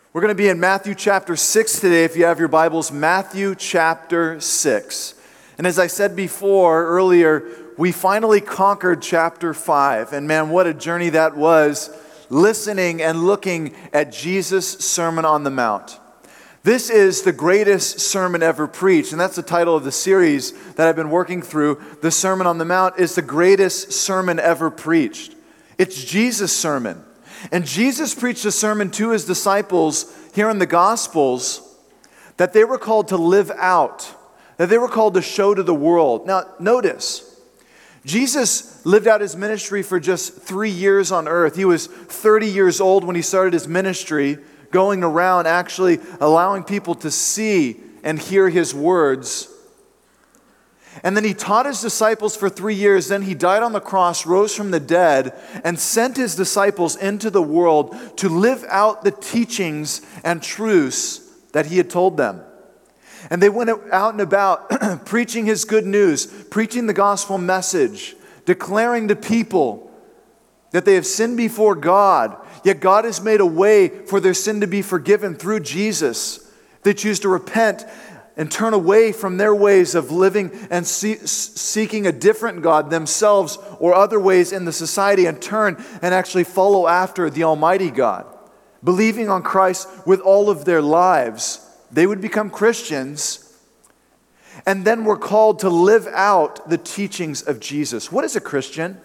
We're going to be in Matthew chapter 6 today, if you have your Bibles, Matthew chapter 6. And as I said before, earlier, we finally conquered chapter 5. And man, what a journey that was, listening and looking at Jesus' Sermon on the Mount. This is the greatest sermon ever preached, and that's the title of the series that I've been working through. The Sermon on the Mount is the greatest sermon ever preached. It's Jesus' sermon. And Jesus preached a sermon to his disciples here in the Gospels that they were called to live out, that they were called to show to the world. Now, notice, Jesus lived out his ministry for just 3 years on earth. He was 30 years old when he started his ministry, going around actually allowing people to see and hear his words. And then he taught his disciples for 3 years. Then he died on the cross, rose from the dead, and sent his disciples into the world to live out the teachings and truths that he had told them. And they went out and about preaching his good news, preaching the gospel message, declaring to people that they have sinned before God, yet God has made a way for their sin to be forgiven through Jesus. They choose to repent and turn away from their ways of living and seeking a different God themselves or other ways in the society, and turn and actually follow after the Almighty God. Believing on Christ with all of their lives, they would become Christians, and then we're called to live out the teachings of Jesus. What is a Christian?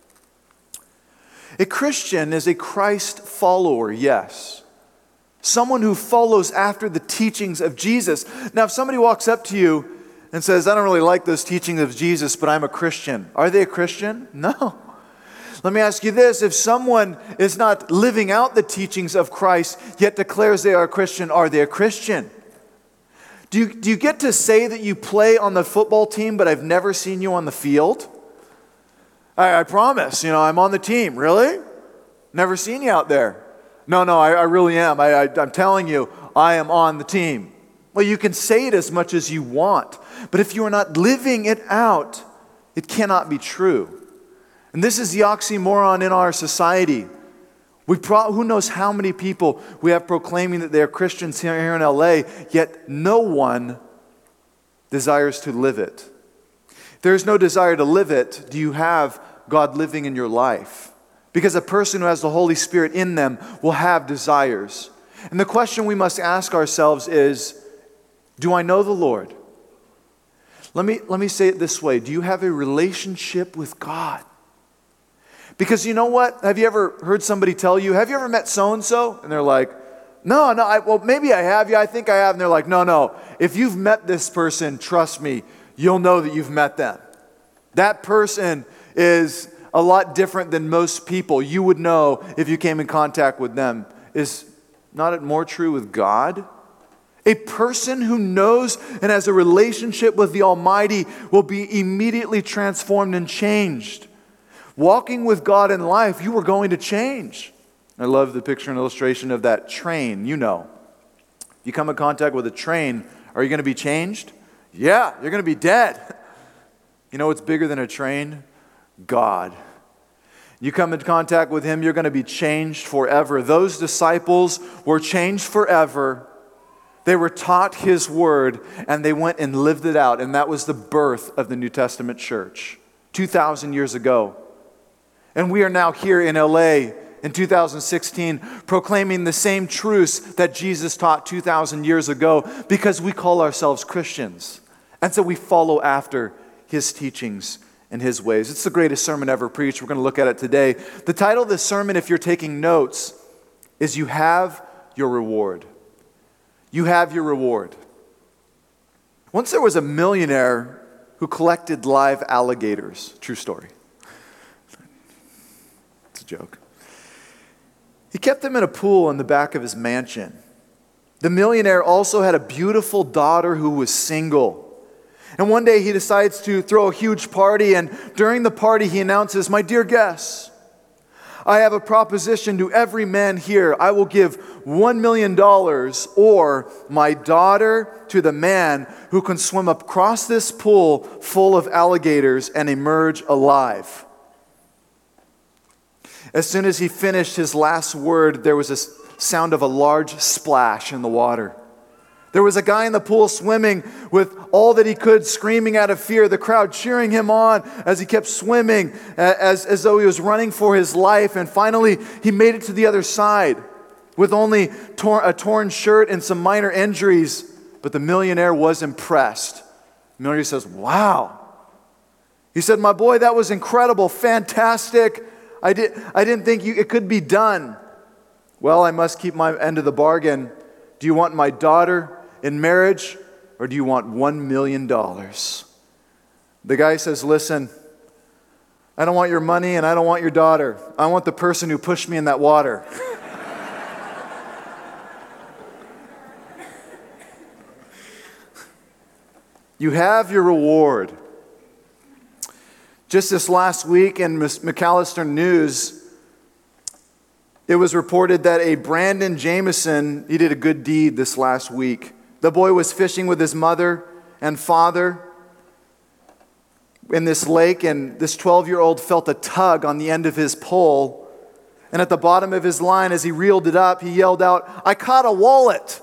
A Christian is a Christ follower, yes. Someone who follows after the teachings of Jesus. Now, if somebody walks up to you and says, I don't really like those teachings of Jesus, but I'm a Christian. Are they a Christian? No. Let me ask you this. If someone is not living out the teachings of Christ, yet declares they are a Christian, are they a Christian? Do you get to say that you play on the football team, but I've never seen you on the field? I promise, I'm on the team. Really? Never seen you out there. No, I really am. I'm telling you, I am on the team. Well, you can say it as much as you want, but if you are not living it out, it cannot be true. And this is the oxymoron in our society. Who knows how many people we have proclaiming that they are Christians here in LA, yet no one desires to live it. If there is no desire to live it, do you have God living in your life? Because a person who has the Holy Spirit in them will have desires. And the question we must ask ourselves is, do I know the Lord? Let me say it this way. Do you have a relationship with God? Because you know what? Have you ever heard somebody tell you, have you ever met so-and-so? And they're like, no, well, maybe I have. Yeah, I think I have. And they're like, no. If you've met this person, trust me, you'll know that you've met them. That person is a lot different than most people. You would know if you came in contact with them. Is not it more true with God? A person who knows and has a relationship with the Almighty will be immediately transformed and changed. Walking with God in life, you are going to change. I love the picture and illustration of that train. If you come in contact with a train, are you going to be changed? Yeah, you're going to be dead. You know what's bigger than a train? God. You come in contact with Him, you're going to be changed forever. Those disciples were changed forever. They were taught His Word, and they went and lived it out. And that was the birth of the New Testament church 2,000 years ago. And we are now here in LA in 2016 proclaiming the same truths that Jesus taught 2,000 years ago, because we call ourselves Christians. And so we follow after His teachings and His ways. It's the greatest sermon ever preached. We're going to look at it today. The title of this sermon, if you're taking notes, is You Have Your Reward. You have your reward. Once there was a millionaire who collected live alligators. True story. It's a joke. He kept them in a pool in the back of his mansion. The millionaire also had a beautiful daughter who was single. And one day he decides to throw a huge party, and during the party he announces, "My dear guests, I have a proposition to every man here. I will give $1 million or my daughter to the man who can swim across this pool full of alligators and emerge alive." As soon as he finished his last word, there was sound of a large splash in the water. There was a guy in the pool swimming with all that he could, screaming out of fear, the crowd cheering him on as he kept swimming, as though he was running for his life. And finally, he made it to the other side with only a torn shirt and some minor injuries. But the millionaire was impressed. The millionaire says, "Wow." He said, "My boy, that was incredible, fantastic. I didn't think it could be done." "Well, I must keep my end of the bargain. Do you want my daughter in marriage, or do you want $1 million? The guy says, "Listen, I don't want your money and I don't want your daughter. I want the person who pushed me in that water." You have your reward. Just this last week in McAllister News, it was reported that a Brandon Jameson, he did a good deed this last week. The boy was fishing with his mother and father in this lake, and this 12-year-old felt a tug on the end of his pole. And at the bottom of his line, as he reeled it up, he yelled out, "I caught a wallet."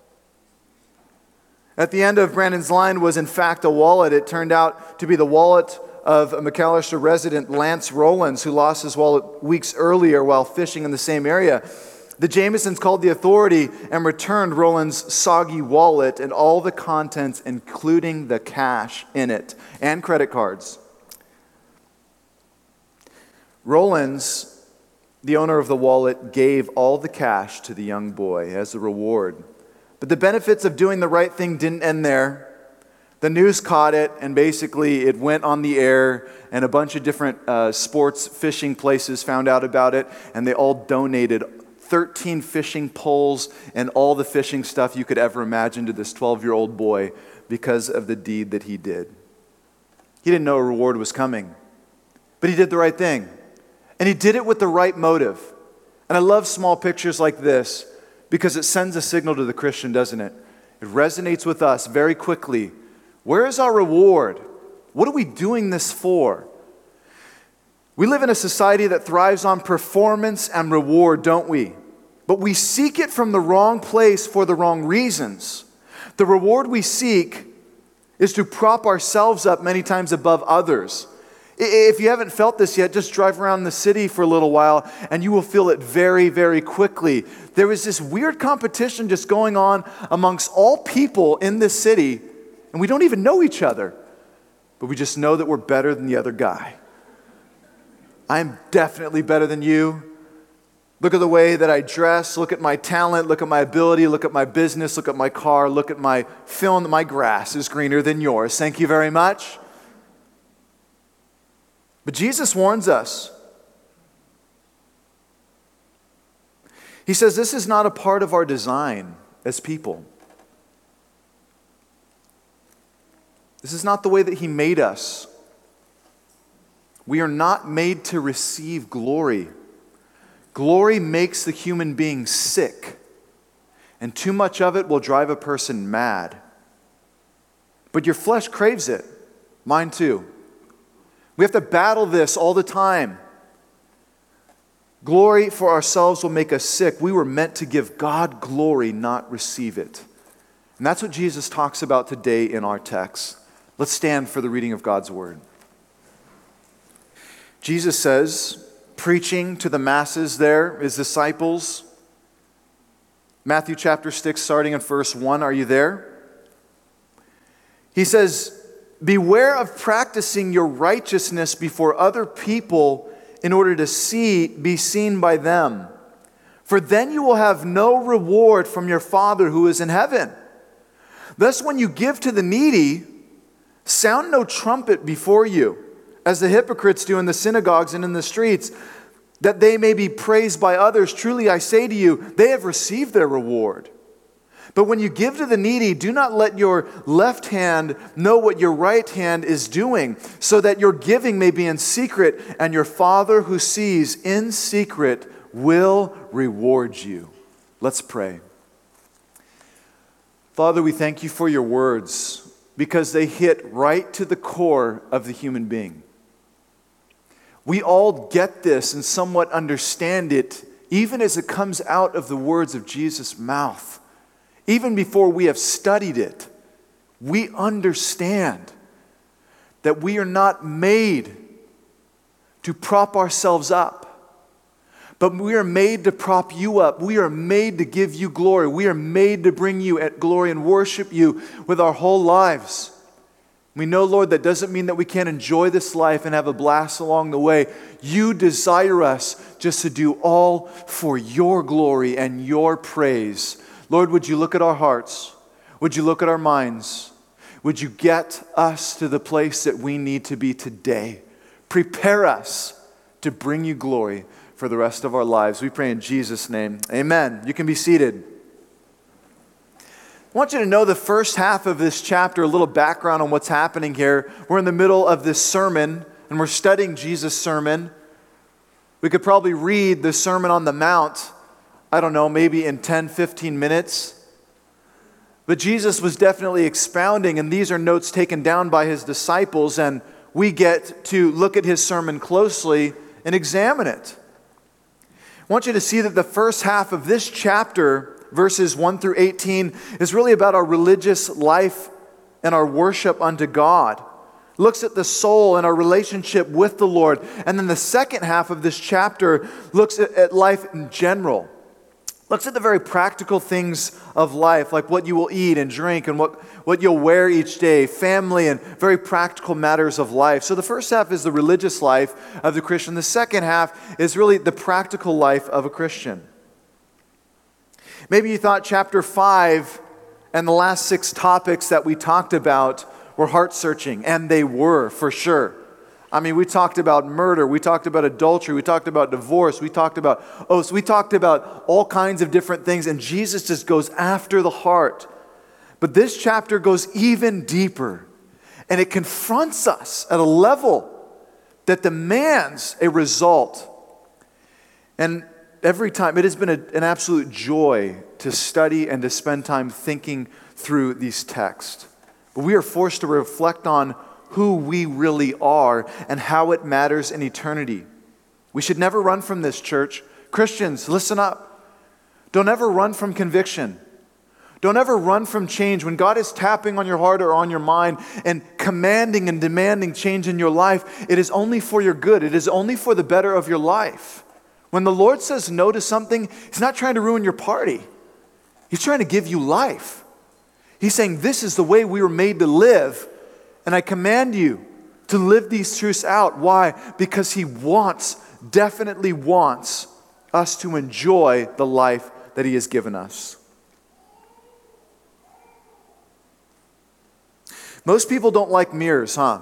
At the end of Brandon's line was, in fact, a wallet. It turned out to be the wallet of a McAllister resident, Lance Rollins, who lost his wallet weeks earlier while fishing in the same area. The Jamesons called the authority and returned Rollins' soggy wallet and all the contents, including the cash in it and credit cards. Rollins, the owner of the wallet, gave all the cash to the young boy as a reward. But the benefits of doing the right thing didn't end there. The news caught it, and basically it went on the air, and a bunch of different sports fishing places found out about it, and they all donated 13 fishing poles and all the fishing stuff you could ever imagine to this 12-year-old boy because of the deed that he did. He didn't know a reward was coming, but he did the right thing, and he did it with the right motive. And I love small pictures like this because it sends a signal to the Christian, doesn't it? It resonates with us very quickly. Where is our reward? What are we doing this for? We live in a society that thrives on performance and reward, don't we? But we seek it from the wrong place for the wrong reasons. The reward we seek is to prop ourselves up many times above others. If you haven't felt this yet, just drive around the city for a little while and you will feel it very, very quickly. There is this weird competition just going on amongst all people in this city, and we don't even know each other, but we just know that we're better than the other guy. I'm definitely better than you. Look at the way that I dress, look at my talent, look at my ability, look at my business, look at my car, look at my feeling that my grass is greener than yours. Thank you very much. But Jesus warns us. He says this is not a part of our design as people. This is not the way that He made us. We are not made to receive glory. Glory makes the human being sick, and too much of it will drive a person mad. But your flesh craves it. Mine too. We have to battle this all the time. Glory for ourselves will make us sick. We were meant to give God glory, not receive it. And that's what Jesus talks about today in our text. Let's stand for the reading of God's word. Jesus says, preaching to the masses there, his disciples, Matthew chapter 6, starting in verse 1. Are you there? He says, beware of practicing your righteousness before other people in order to be seen by them. For then you will have no reward from your Father who is in heaven. Thus, when you give to the needy, sound no trumpet before you, as the hypocrites do in the synagogues and in the streets, that they may be praised by others. Truly I say to you, they have received their reward. But when you give to the needy, do not let your left hand know what your right hand is doing, so that your giving may be in secret, and your Father who sees in secret will reward you. Let's pray. Father, we thank you for your words, because they hit right to the core of the human being. We all get this and somewhat understand it even as it comes out of the words of Jesus' mouth, even before we have studied it, we understand that we are not made to prop ourselves up, but we are made to prop you up. We are made to give you glory. We are made to bring you at glory and worship you with our whole lives. We know, Lord, that doesn't mean that we can't enjoy this life and have a blast along the way. You desire us just to do all for your glory and your praise. Lord, would you look at our hearts? Would you look at our minds? Would you get us to the place that we need to be today? Prepare us to bring you glory for the rest of our lives. We pray in Jesus' name. Amen. You can be seated. I want you to know the first half of this chapter, a little background on what's happening here. We're in the middle of this sermon, and we're studying Jesus' sermon. We could probably read the Sermon on the Mount, I don't know, maybe in 10, 15 minutes. But Jesus was definitely expounding, and these are notes taken down by his disciples, and we get to look at his sermon closely and examine it. I want you to see that the first half of this chapter, verses 1 through 18, is really about our religious life and our worship unto God. Looks at the soul and our relationship with the Lord. And then the second half of this chapter looks at life in general. Looks at the very practical things of life, like what you will eat and drink and what you'll wear each day, family, and very practical matters of life. So the first half is the religious life of the Christian. The second half is really the practical life of a Christian. Maybe you thought chapter 5 and the last 6 topics that we talked about were heart-searching, and they were, for sure. I mean, we talked about murder, we talked about adultery, we talked about divorce, we talked about oaths, we talked about all kinds of different things, and Jesus just goes after the heart. But this chapter goes even deeper, and it confronts us at a level that demands a result. And every time, it has been an absolute joy to study and to spend time thinking through these texts. But we are forced to reflect on who we really are and how it matters in eternity. We should never run from this, church. Christians, listen up. Don't ever run from conviction. Don't ever run from change. When God is tapping on your heart or on your mind and commanding and demanding change in your life, it is only for your good. It is only for the better of your life. When the Lord says no to something, He's not trying to ruin your party. He's trying to give you life. He's saying, this is the way we were made to live, and I command you to live these truths out. Why? Because He definitely wants us to enjoy the life that He has given us. Most people don't like mirrors, huh?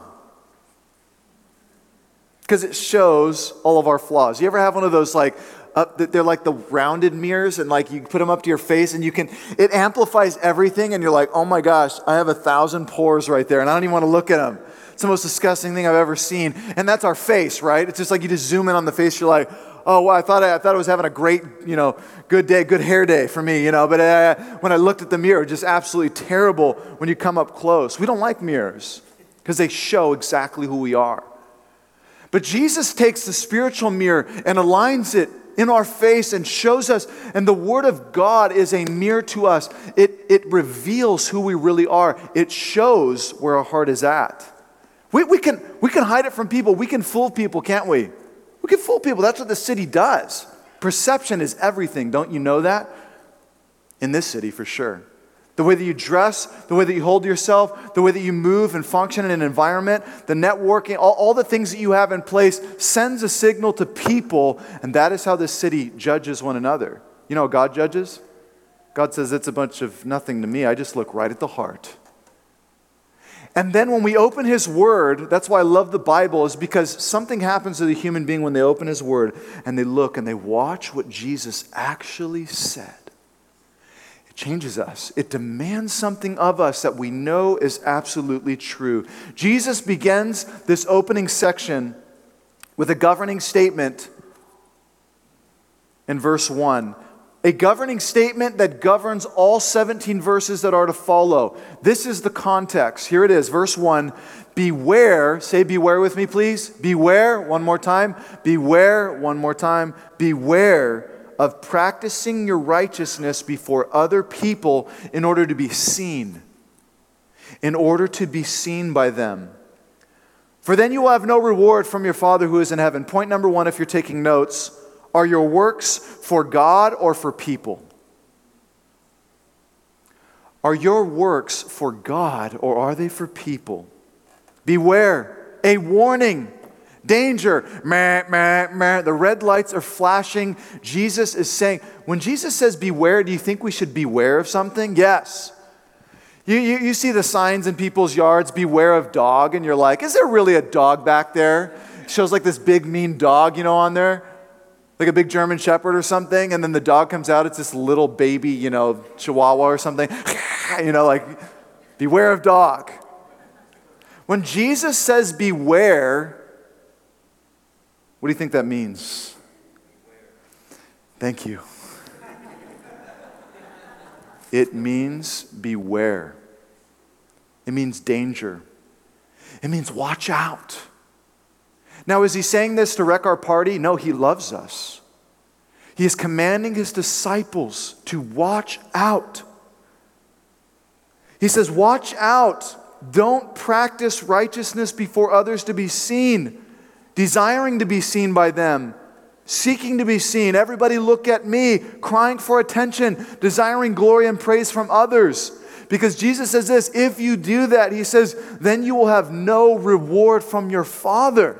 Because it shows all of our flaws. You ever have one of those they're like the rounded mirrors, and like you put them up to your face and it amplifies everything, and you're like, oh my gosh, I have 1,000 pores right there and I don't even want to look at them. It's the most disgusting thing I've ever seen. And that's our face, right? It's just like you just zoom in on the face, you're like, oh wow, I thought I was having a great, good day, good hair day for me, but when I looked at the mirror, just absolutely terrible when you come up close. We don't like mirrors because they show exactly who we are. But Jesus takes the spiritual mirror and aligns it in our face and shows us, and the Word of God is a mirror to us. It reveals who we really are. It shows where our heart is at. We can hide it from people. We can fool people, can't we? We can fool people. That's what the city does. Perception is everything. Don't you know that? In this city, for sure. The way that you dress, the way that you hold yourself, the way that you move and function in an environment, the networking, all the things that you have in place sends a signal to people, and that is how this city judges one another. You know how God judges? God says, it's a bunch of nothing to me. I just look right at the heart. And then when we open His Word, that's why I love the Bible, is because something happens to the human being when they open His Word and they look and they watch what Jesus actually said. Changes us. It demands something of us that we know is absolutely true. Jesus begins this opening section with a governing statement in verse 1. A governing statement that governs all 17 verses that are to follow. This is the context. Here it is, verse 1. Beware, say beware with me please. Beware, one more time. Beware, one more time. Beware of practicing your righteousness before other people in order to be seen. In order to be seen by them. For then you will have no reward from your Father who is in heaven. Point number 1, if you're taking notes, are your works for God or for people? Are your works for God or are they for people? Beware, a warning, danger, meh, meh, meh. The red lights are flashing. Jesus is saying, when Jesus says beware, do you think we should beware of something? Yes. You see the signs in people's yards, beware of dog, and you're like, is there really a dog back there? It shows like this big mean dog, on there. Like a big German shepherd or something, and then the dog comes out, it's this little baby, chihuahua or something. Like, beware of dog. When Jesus says beware, what do you think that means? Thank you. It means beware. It means danger. It means watch out. Now, is he saying this to wreck our party? No, he loves us. He is commanding his disciples to watch out. He says, watch out. Don't practice righteousness before others to be seen, desiring to be seen by them, seeking to be seen. Everybody look at me, crying for attention, desiring glory and praise from others. Because Jesus says this, if you do that, he says, then you will have no reward from your Father.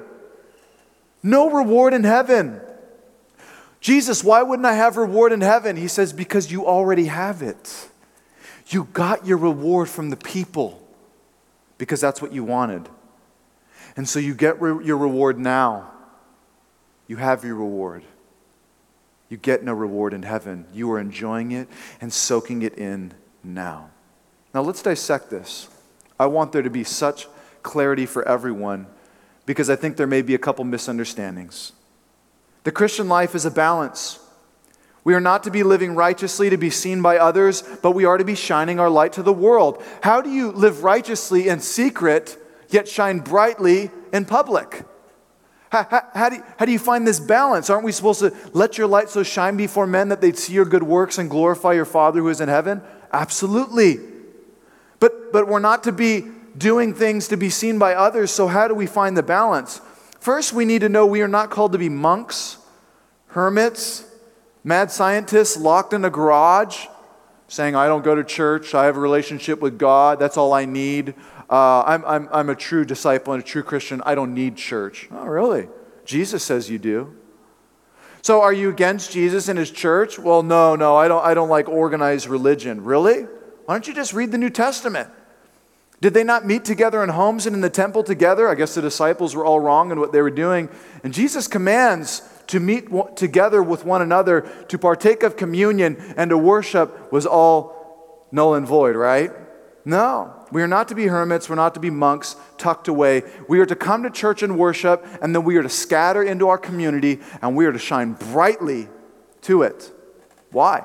No reward in heaven. Jesus, why wouldn't I have reward in heaven? He says, because you already have it. You got your reward from the people because that's what you wanted. And so you get your reward now. You have your reward. You get no reward in heaven. You are enjoying it and soaking it in now. Now let's dissect this. I want there to be such clarity for everyone because I think there may be a couple misunderstandings. The Christian life is a balance. We are not to be living righteously to be seen by others, but we are to be shining our light to the world. How do you live righteously in secret, yet shine brightly in public? How do you find this balance? Aren't we supposed to let your light so shine before men that they'd see your good works and glorify your Father who is in heaven? Absolutely. But we're not to be doing things to be seen by others, so how do we find the balance? First, we need to know we are not called to be monks, hermits, mad scientists locked in a garage, saying, I don't go to church, I have a relationship with God, that's all I need. I'm a true disciple and a true Christian, I don't need church. Oh, really? Jesus says you do. So are you against Jesus and his church? Well, no, I don't like organized religion. Really? Why don't you just read the New Testament? Did they not meet together in homes and in the temple together? I guess the disciples were all wrong in what they were doing. And Jesus commands to meet together with one another, to partake of communion, and to worship was all null and void, right? No, we are not to be hermits, we're not to be monks tucked away. We are to come to church and worship, and then we are to scatter into our community, and we are to shine brightly to it. Why?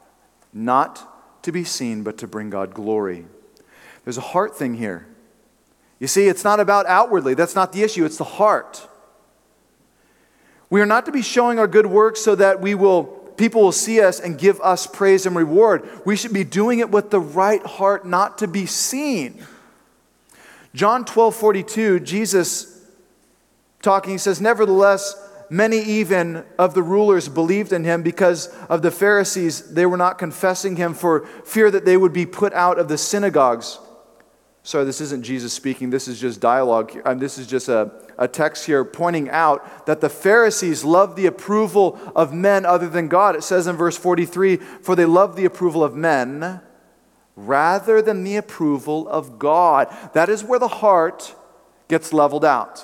Not to be seen, but to bring God glory. There's a heart thing here. You see, it's not about outwardly. That's not the issue. It's the heart. We are not to be showing our good works so that people will see us and give us praise and reward. We should be doing it with the right heart, not to be seen. John 12:42, Jesus talking, he says, nevertheless, many even of the rulers believed in him because of the Pharisees. They were not confessing him for fear that they would be put out of the synagogues. Sorry, this isn't Jesus speaking. This is just dialogue. This is just a text here pointing out that the Pharisees loved the approval of men other than God. It says in verse 43, for they love the approval of men rather than the approval of God. That is where the heart gets leveled out.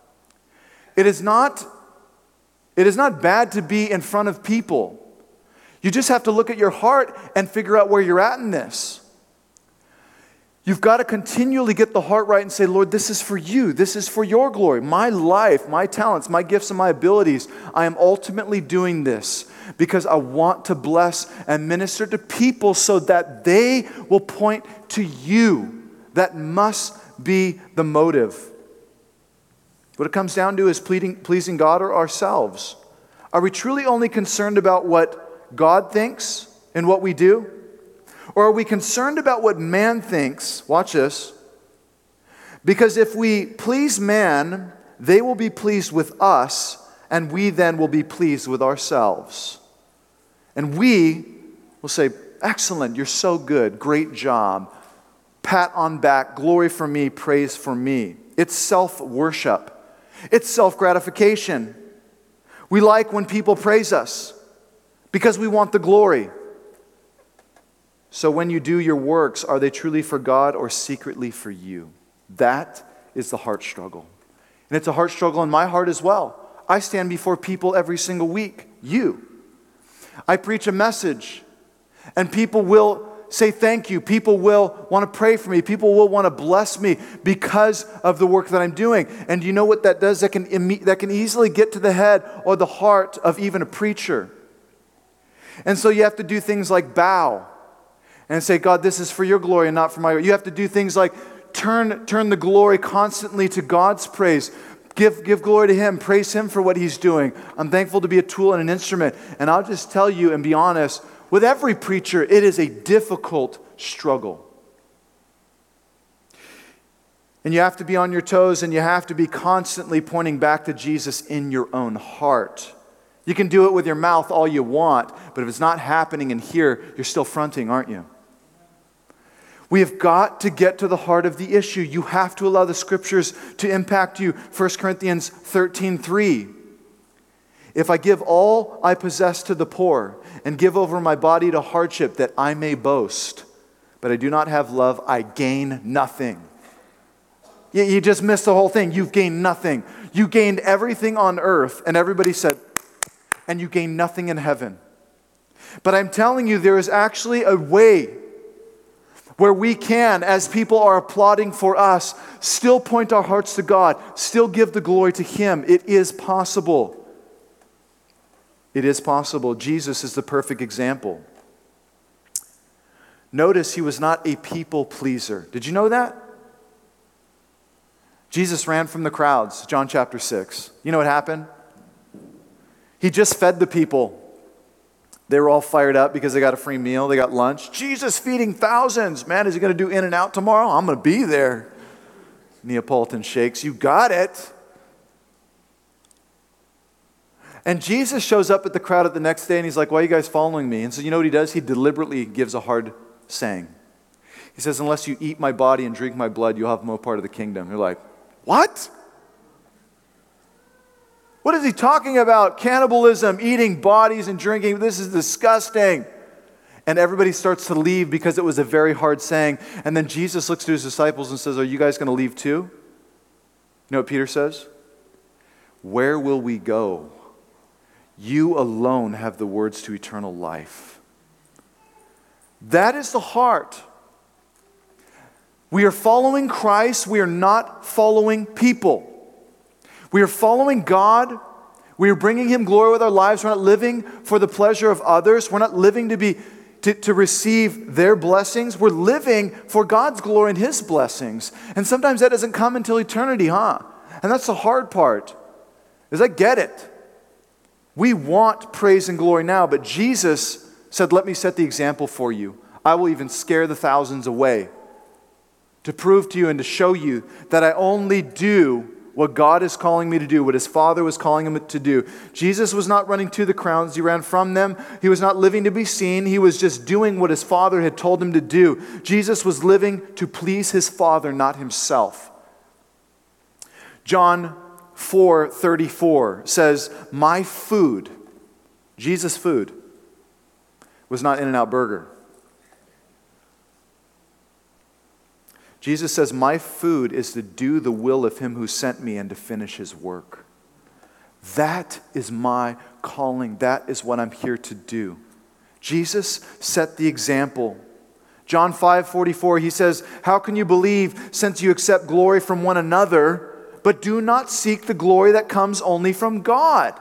It is not bad to be in front of people. You just have to look at your heart and figure out where you're at in this. You've got to continually get the heart right and say, Lord, this is for you. This is for your glory. My life, my talents, my gifts, and my abilities, I am ultimately doing this because I want to bless and minister to people so that they will point to you. That must be the motive. What it comes down to is pleasing God or ourselves. Are we truly only concerned about what God thinks and what we do? Or are we concerned about what man thinks? Watch this. Because if we please man, they will be pleased with us, and we then will be pleased with ourselves. And we will say, excellent, you're so good, great job. Pat on back, glory for me, praise for me. It's self-worship. It's self-gratification. We like when people praise us because we want the glory. So when you do your works, are they truly for God or secretly for you? That is the heart struggle. And it's a heart struggle in my heart as well. I stand before people every single week. You. I preach a message, and people will say thank you. People will want to pray for me. People will want to bless me because of the work that I'm doing. And you know what that does? That can easily get to the head or the heart of even a preacher. And so you have to do things like bow and say, God, this is for your glory and not for my glory. You have to do things like turn the glory constantly to God's praise. Give glory to Him. Praise Him for what He's doing. I'm thankful to be a tool and an instrument. And I'll just tell you and be honest, with every preacher, it is a difficult struggle. And you have to be on your toes, and you have to be constantly pointing back to Jesus in your own heart. You can do it with your mouth all you want, but if it's not happening in here, you're still fronting, aren't you? We have got to get to the heart of the issue. You have to allow the Scriptures to impact you. 1 Corinthians 13:3. If I give all I possess to the poor and give over my body to hardship that I may boast, but I do not have love, I gain nothing. You just missed the whole thing. You've gained nothing. You gained everything on earth, and everybody said, and you gained nothing in heaven. But I'm telling you, there is actually a way where we can, as people are applauding for us, still point our hearts to God, still give the glory to Him. It is possible. It is possible. Jesus is the perfect example. Notice He was not a people pleaser. Did you know that? Jesus ran from the crowds, John chapter 6. You know what happened? He just fed the people. They were all fired up because they got a free meal. They got lunch. Jesus feeding thousands. Man, is He going to do In-N-Out tomorrow? I'm going to be there. Neapolitan shakes. You got it. And Jesus shows up at the crowd at the next day, and He's like, why are you guys following me? And so you know what He does? He deliberately gives a hard saying. He says, unless you eat my body and drink my blood, you'll have no part of the kingdom. You're like, what? What is He talking about? Cannibalism, eating bodies and drinking. This is disgusting. And everybody starts to leave because it was a very hard saying. And then Jesus looks to His disciples and says, are you guys going to leave too? You know what Peter says? Where will we go? You alone have the words to eternal life. That is the heart. We are following Christ. We are not following people. We are following God. We are bringing Him glory with our lives. We're not living for the pleasure of others. We're not living to receive their blessings. We're living for God's glory and His blessings. And sometimes that doesn't come until eternity, huh? And that's the hard part, is I get it. We want praise and glory now, but Jesus said, let me set the example for you. I will even scare the thousands away to prove to you and to show you that I only do what God is calling me to do, what His Father was calling Him to do. Jesus was not running to the crowds. He ran from them. He was not living to be seen. He was just doing what His Father had told Him to do. Jesus was living to please His Father, not Himself. John 4:34 says, my food, Jesus' food, was not In-N-Out Burger. Jesus says, my food is to do the will of Him who sent me and to finish His work. That is my calling. That is what I'm here to do. Jesus set the example. John 5:44, He says, how can you believe since you accept glory from one another, but do not seek the glory that comes only from God?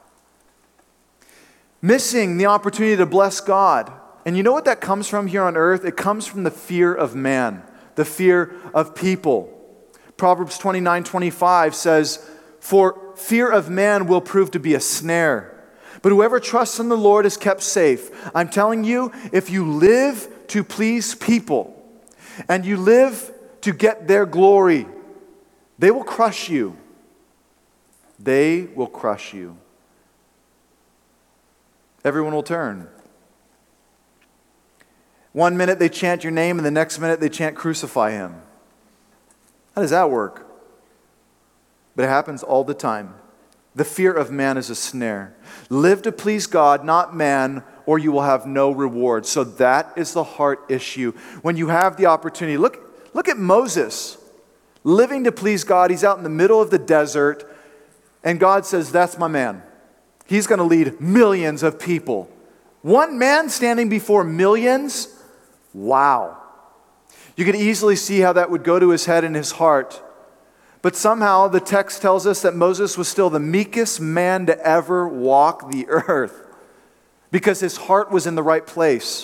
Missing the opportunity to bless God. And you know what that comes from here on earth? It comes from the fear of man, the fear of people. Proverbs 29:25 says, for fear of man will prove to be a snare, But whoever trusts in the Lord is kept safe. I'm telling you, if you live to please people and you live to get their glory, they will crush you. They will crush you. Everyone will turn. One minute they chant your name, and the next minute they chant crucify him. How does that work? But it happens all the time. The fear of man is a snare. Live to please God, not man, or you will have no reward. So that is the heart issue. When you have the opportunity, look at Moses. Living to please God, he's out in the middle of the desert, and God says, that's my man. He's going to lead millions of people. One man standing before millions? Wow. You could easily see how that would go to his head and his heart. But somehow the text tells us that Moses was still the meekest man to ever walk the earth because his heart was in the right place.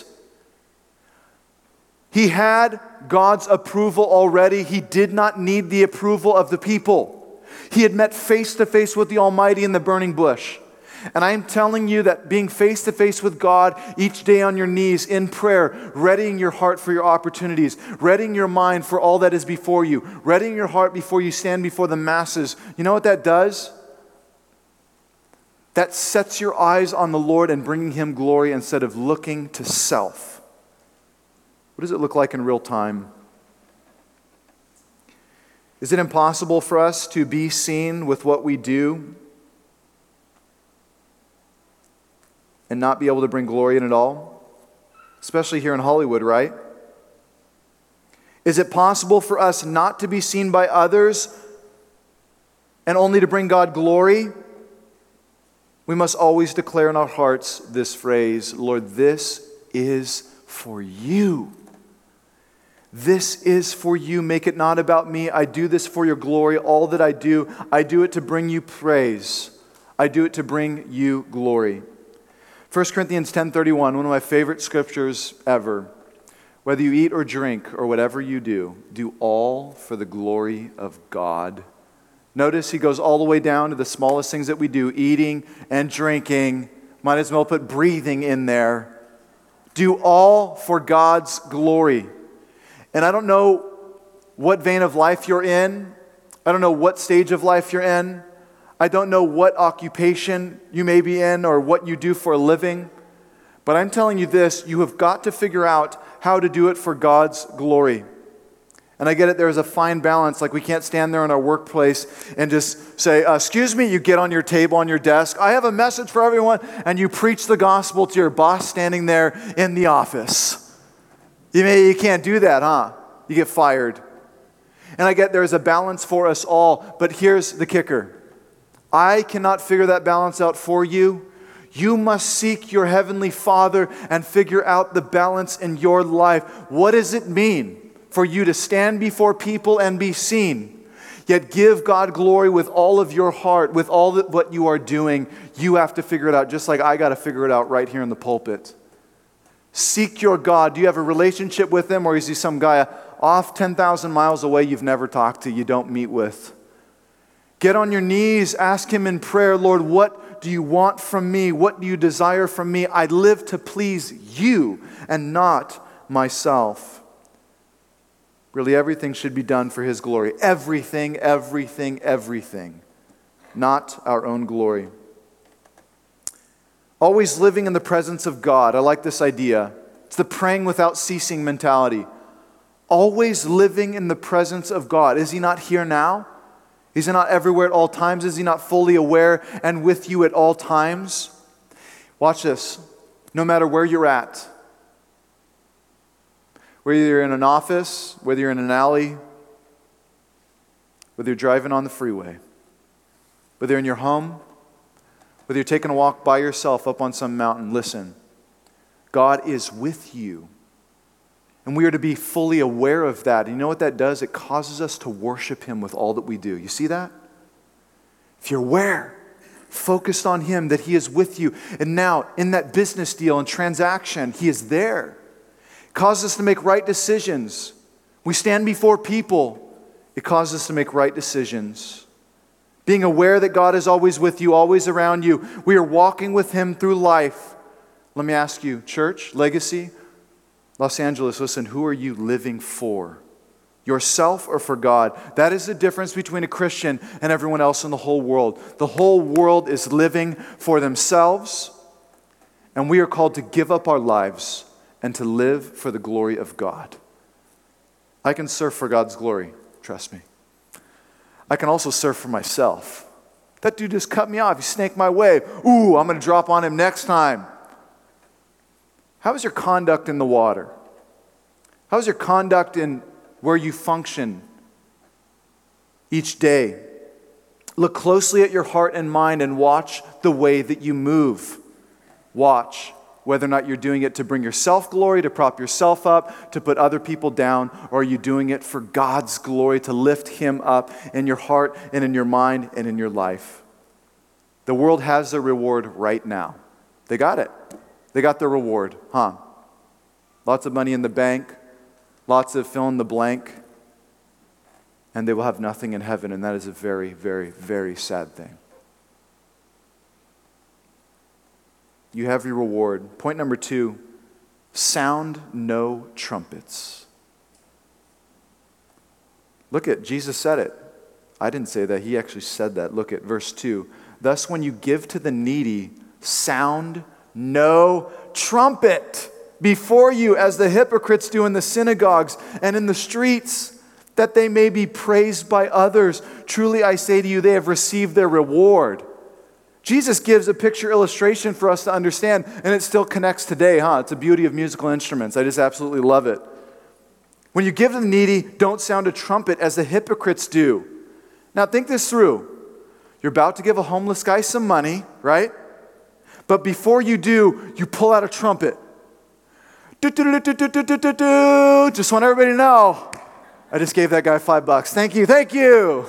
He had God's approval already. He did not need the approval of the people. He had met face to face with the Almighty in the burning bush. And I'm telling you that being face to face with God each day on your knees in prayer, readying your heart for your opportunities, readying your mind for all that is before you, readying your heart before you stand before the masses, you know what that does? That sets your eyes on the Lord and bringing Him glory instead of looking to self. What does it look like in real time? Is it impossible for us to be seen with what we do and not be able to bring glory in it all? Especially here in Hollywood, right? Is it possible for us not to be seen by others and only to bring God glory? We must always declare in our hearts this phrase, Lord, this is for you. This is for you. Make it not about me. I do this for your glory. All that I do it to bring you praise. I do it to bring you glory. 1 Corinthians 10:31, one of my favorite scriptures ever. Whether you eat or drink or whatever you do all for the glory of God. Notice he goes all the way down to the smallest things that we do, eating and drinking. Might as well put breathing in there. Do all for God's glory. And I don't know what vein of life you're in. I don't know what stage of life you're in. I don't know what occupation you may be in or what you do for a living. But I'm telling you this, you have got to figure out how to do it for God's glory. And I get it, there's a fine balance. Like we can't stand there in our workplace and just say, excuse me, you get on your table, on your desk. I have a message for everyone. And you preach the gospel to your boss standing there in the office. You can't do that, huh? You get fired. And I get there's a balance for us all. But here's the kicker. I cannot figure that balance out for you. You must seek your heavenly Father and figure out the balance in your life. What does it mean for you to stand before people and be seen, yet give God glory with all of your heart, with all what you are doing? You have to figure it out, just like I got to figure it out right here in the pulpit. Seek your God. Do you have a relationship with Him, or is He some guy off 10,000 miles away you've never talked to, you don't meet with? Get on your knees, ask Him in prayer, Lord, what do you want from me? What do you desire from me? I live to please you and not myself. Really, everything should be done for His glory. Everything, everything, everything. Not our own glory. Always living in the presence of God. I like this idea. It's the praying without ceasing mentality. Always living in the presence of God. Is He not here now? Is He not everywhere at all times? Is He not fully aware and with you at all times? Watch this. No matter where you're at, whether you're in an office, whether you're in an alley, whether you're driving on the freeway, whether you're in your home, whether you're taking a walk by yourself up on some mountain, listen, God is with you. And we are to be fully aware of that. And you know what that does? It causes us to worship Him with all that we do. You see that? If you're aware, focused on Him, that He is with you. And now, in that business deal and transaction, He is there. It causes us to make right decisions. We stand before people. It causes us to make right decisions. being aware that God is always with you, always around you. We are walking with Him through life. Let me ask you, church, Legacy, Los Angeles, listen, who are you living for? Yourself or for God? That is the difference between a Christian and everyone else in the whole world. The whole world is living for themselves, and we are called to give up our lives and to live for the glory of God. I can serve for God's glory, trust me. I can also serve for myself. That dude just cut me off. He snaked my way. Ooh, I'm going to drop on him next time. How is your conduct in the water? How is your conduct in where you function each day? Look closely at your heart and mind and watch the way that you move. Watch whether or not you're doing it to bring yourself glory, to prop yourself up, to put other people down, or are you doing it for God's glory, to lift Him up in your heart and in your mind and in your life. The world has their reward right now. They got it. They got their reward, huh? Lots of money in the bank, lots of fill in the blank, and they will have nothing in heaven, and that is a very, very, very sad thing. You have your reward. Point number 2, sound no trumpets. Look at, Jesus said it. I didn't say that. He actually said that. Look at verse 2. Thus when you give to the needy, sound no trumpet before you, as the hypocrites do in the synagogues and in the streets, that they may be praised by others. Truly I say to you, they have received their reward. Jesus gives a picture illustration for us to understand, and it still connects today, huh? It's the beauty of musical instruments. I just absolutely love it. When you give to the needy, don't sound a trumpet as the hypocrites do. Now think this through. You're about to give a homeless guy some money, right? But before you do, you pull out a trumpet. Just want everybody to know, I just gave that guy $5. Thank you, thank you.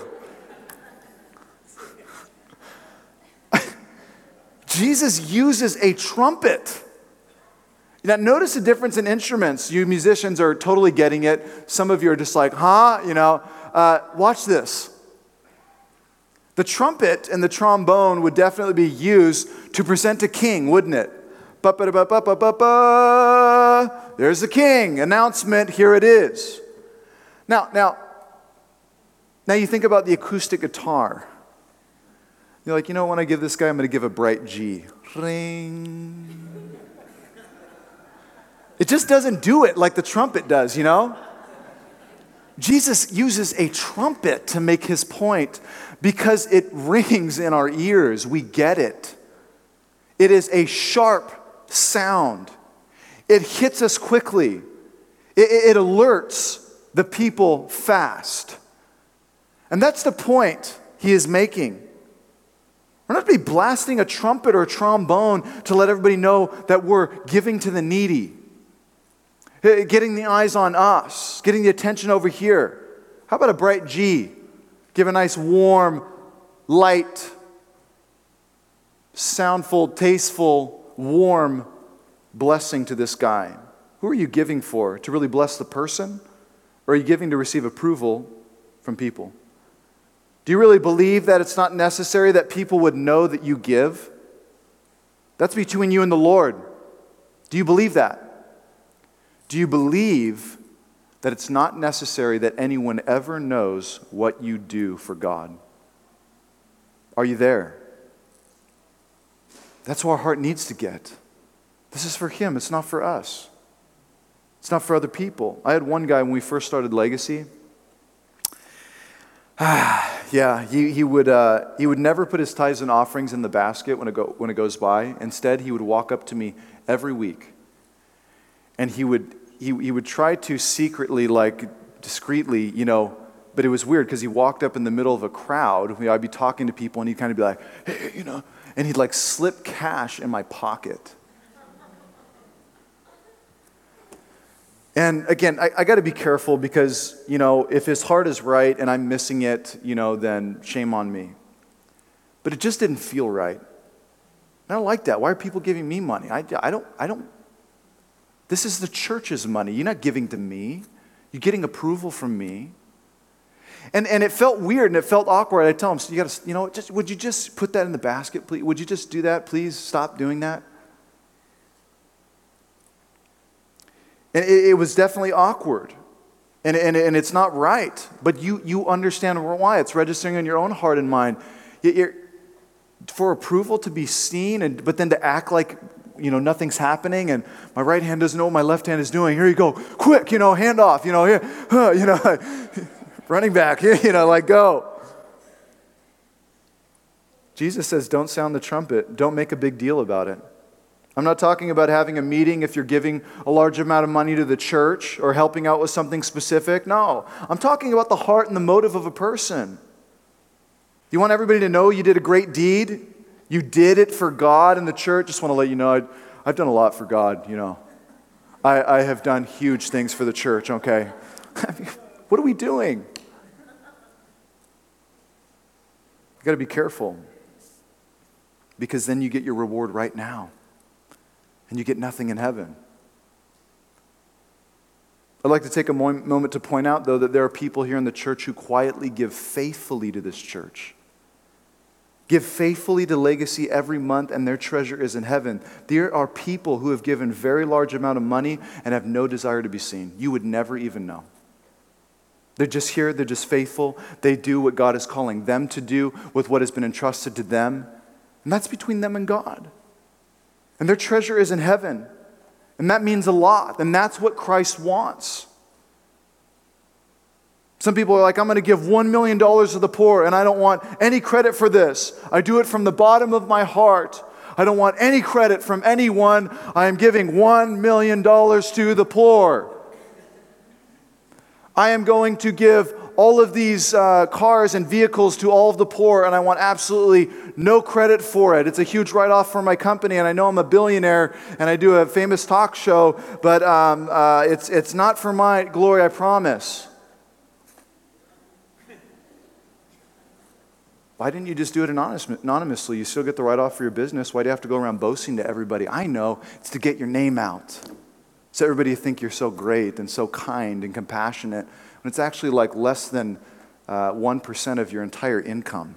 Jesus uses a trumpet. Now, notice the difference in instruments. You musicians are totally getting it. Some of you are just like, huh? Watch this. The trumpet and the trombone would definitely be used to present a king, wouldn't it? Ba-ba-da-ba-ba-ba-ba. There's the king. Announcement, here it is. Now you think about the acoustic guitar. You're like, when I give this guy, I'm going to give a bright G. Ring. It just doesn't do it like the trumpet does, Jesus uses a trumpet to make his point because it rings in our ears. We get it. It is a sharp sound. It hits us quickly. It alerts the people fast. And that's the point he is making. We're not to be blasting a trumpet or a trombone to let everybody know that we're giving to the needy. Getting the eyes on us, getting the attention over here. How about a bright G? Give a nice warm, light, soundful, tasteful, warm blessing to this guy. Who are you giving for? To really bless the person? Or are you giving to receive approval from people? Do you really believe that it's not necessary that people would know that you give? That's between you and the Lord. Do you believe that? Do you believe that it's not necessary that anyone ever knows what you do for God? Are you there? That's where our heart needs to get. This is for Him. It's not for us. It's not for other people. I had one guy when we first started Legacy. He would never put his tithes and offerings in the basket when it goes by. Instead, he would walk up to me every week, and he would try to secretly, discreetly, but it was weird because he walked up in the middle of a crowd. I'd be talking to people, and he'd kind of be like, hey, and he'd slip cash in my pocket. And again, I got to be careful because, if his heart is right and I'm missing it, then shame on me. But it just didn't feel right. I don't like that. Why are people giving me money? I don't. This is the church's money. You're not giving to me. You're getting approval from me. And it felt weird and it felt awkward. I tell him, so would you just put that in the basket, please? Would you just do that? Please stop doing that. And it was definitely awkward. And it's not right. But you understand why. It's registering in your own heart and mind. For approval to be seen, but then to act like, nothing's happening, and my right hand doesn't know what my left hand is doing. Here you go. Quick, hand off. Here, running back. Go. Jesus says, don't sound the trumpet. Don't make a big deal about it. I'm not talking about having a meeting if you're giving a large amount of money to the church or helping out with something specific. No, I'm talking about the heart and the motive of a person. You want everybody to know you did a great deed? You did it for God and the church? Just want to let you know, I've done a lot for God, I have done huge things for the church, okay? What are we doing? You got to be careful, because then you get your reward right now. And you get nothing in heaven. I'd like to take a moment to point out, though, that there are people here in the church who quietly give faithfully to this church. Give faithfully to Legacy every month, and their treasure is in heaven. There are people who have given very large amount of money and have no desire to be seen. You would never even know. They're just here, they're just faithful. They do what God is calling them to do with what has been entrusted to them. And that's between them and God. And their treasure is in heaven. And that means a lot. And that's what Christ wants. Some people are like, I'm going to give $1 million to the poor, and I don't want any credit for this. I do it from the bottom of my heart. I don't want any credit from anyone. I am giving $1 million to the poor. I am going to give all of these cars and vehicles to all of the poor, and I want absolutely no credit for it. It's a huge write-off for my company, and I know I'm a billionaire, and I do a famous talk show, but it's not for my glory, I promise. Why didn't you just do it anonymously? You still get the write-off for your business. Why do you have to go around boasting to everybody? I know, it's to get your name out. So everybody think you're so great and so kind and compassionate. When it's actually like less than 1% of your entire income.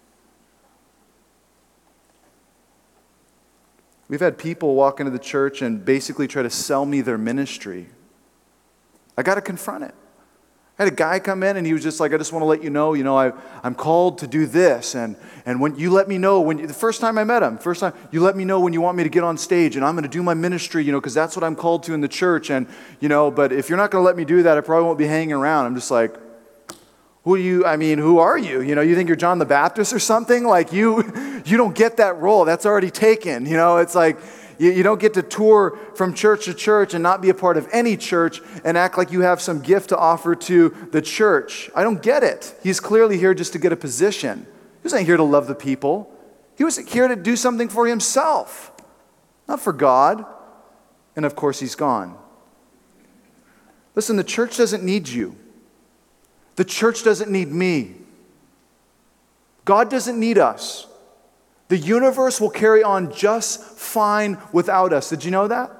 We've had people walk into the church and basically try to sell me their ministry. I got to confront it. I had a guy come in and he was just like, I just want to let you know, I'm called to do this. And when you let me know, the first time I met him, you let me know when you want me to get on stage and I'm going to do my ministry, because that's what I'm called to in the church. And, but if you're not going to let me do that, I probably won't be hanging around. I'm just like, who are you? You think you're John the Baptist or something? Like you don't get that role. That's already taken. It's like, you don't get to tour from church to church and not be a part of any church and act like you have some gift to offer to the church. I don't get it. He's clearly here just to get a position. He wasn't here to love the people. He was here to do something for himself, not for God. And of course, he's gone. Listen, the church doesn't need you. The church doesn't need me. God doesn't need us. The universe will carry on just fine without us. Did you know that?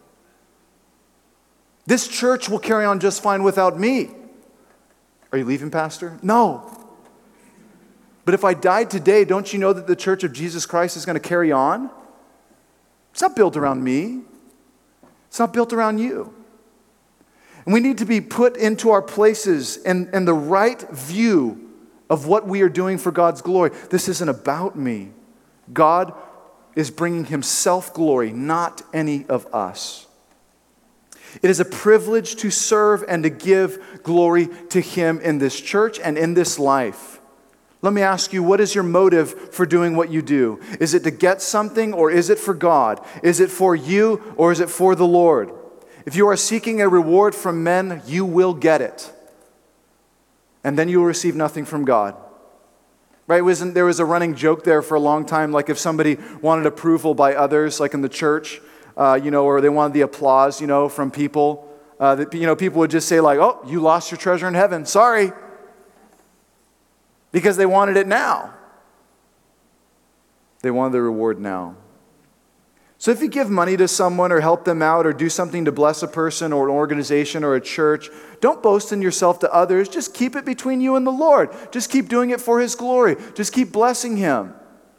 This church will carry on just fine without me. Are you leaving, Pastor? No. But if I died today, don't you know that the Church of Jesus Christ is going to carry on? It's not built around me. It's not built around you. And we need to be put into our places and the right view of what we are doing for God's glory. This isn't about me. God is bringing himself glory, not any of us. It is a privilege to serve and to give glory to him in this church and in this life. Let me ask you, what is your motive for doing what you do? Is it to get something, or is it for God? Is it for you, or is it for the Lord? If you are seeking a reward from men, you will get it. And then you will receive nothing from God. Right? There was a running joke there for a long time, like if somebody wanted approval by others, like in the church, or they wanted the applause, from people, people would just say like, oh, you lost your treasure in heaven. Sorry. Because they wanted it now. They wanted the reward now. So if you give money to someone or help them out or do something to bless a person or an organization or a church, don't boast in yourself to others. Just keep it between you and the Lord. Just keep doing it for His glory. Just keep blessing Him.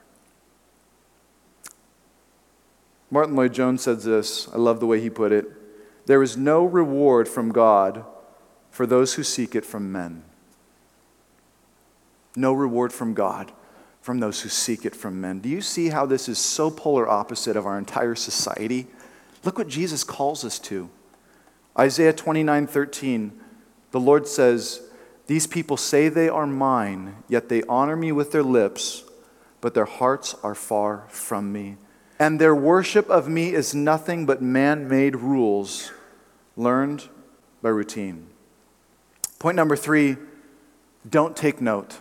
Martin Lloyd-Jones says this. I love the way he put it. There is no reward from God for those who seek it from men. No reward from God from those who seek it from men. Do you see how this is so polar opposite of our entire society? Look what Jesus calls us to. Isaiah 29:13, the Lord says, "These people say they are mine, yet they honor me with their lips, but their hearts are far from me. And their worship of me is nothing but man-made rules, learned by routine." Point number 3, don't take note.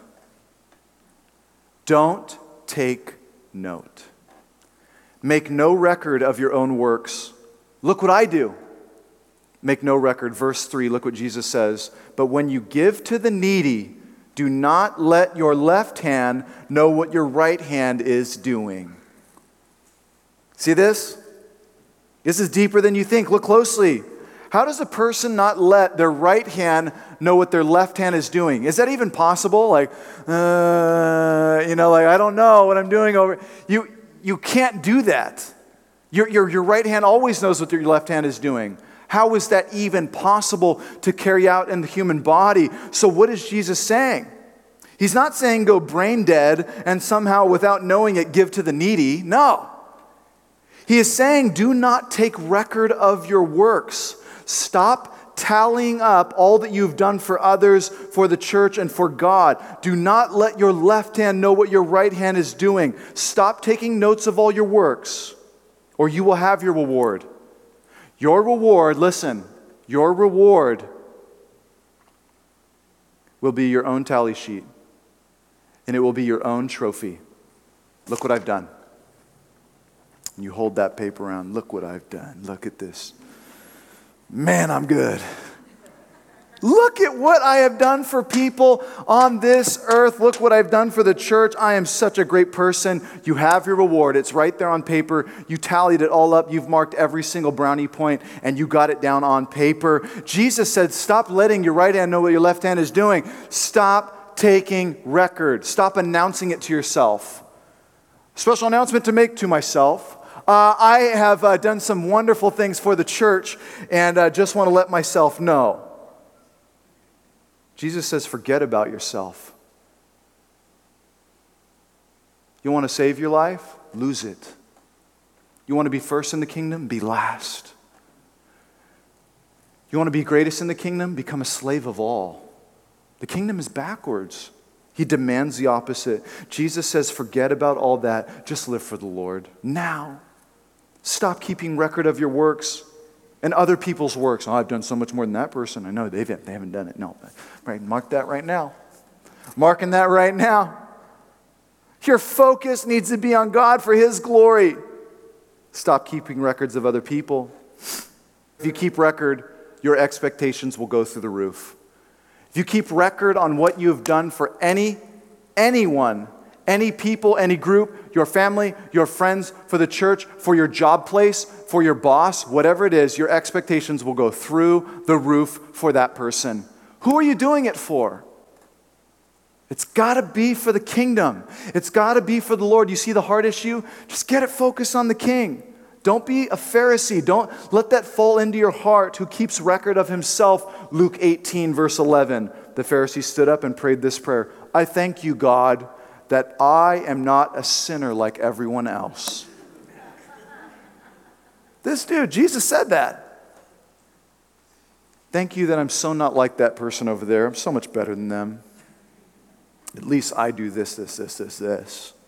Don't take note. Make no record of your own works. Look what I do. Make no record. Verse 3, look what Jesus says. But when you give to the needy, do not let your left hand know what your right hand is doing. See this? This is deeper than you think. Look closely. How does a person not let their right hand know what their left hand is doing? Is that even possible? Like, I don't know what I'm doing over. You can't do that. Your right hand always knows what your left hand is doing. How is that even possible to carry out in the human body? So what is Jesus saying? He's not saying go brain dead and somehow without knowing it give to the needy. No. He is saying do not take record of your works. Stop tallying up all that you've done for others, for the church, and for God. Do not let your left hand know what your right hand is doing. Stop taking notes of all your works, or you will have your reward. Your reward, listen, your reward will be your own tally sheet, and it will be your own trophy. Look what I've done. And you hold that paper around. Look what I've done. Look at this. Man, I'm good. Look at what I have done for people on this earth. Look what I've done for the church. I am such a great person. You have your reward. It's right there on paper. You tallied it all up. You've marked every single brownie point, and you got it down on paper. Jesus said, stop letting your right hand know what your left hand is doing. Stop taking record. Stop announcing it to yourself. Special announcement to make to myself. I have done some wonderful things for the church, and just want to let myself know. Jesus says, forget about yourself. You want to save your life? Lose it. You want to be first in the kingdom? Be last. You want to be greatest in the kingdom? Become a slave of all. The kingdom is backwards. He demands the opposite. Jesus says, forget about all that. Just live for the Lord now. Stop keeping record of your works and other people's works. Oh, I've done so much more than that person. I know they haven't done it. No, right, mark that right now. Marking that right now. Your focus needs to be on God for His glory. Stop keeping records of other people. If you keep record, your expectations will go through the roof. If you keep record on what you have done for anyone, any people, any group, your family, your friends, for the church, for your job place, for your boss, whatever it is, your expectations will go through the roof for that person. Who are you doing it for? It's got to be for the kingdom. It's got to be for the Lord. You see the heart issue? Just get it focused on the King. Don't be a Pharisee. Don't let that fall into your heart who keeps record of himself. Luke 18, verse 11. The Pharisee stood up and prayed this prayer. I thank you, God, that I am not a sinner like everyone else. This dude, Jesus said that. Thank you that I'm so not like that person over there. I'm so much better than them. At least I do this.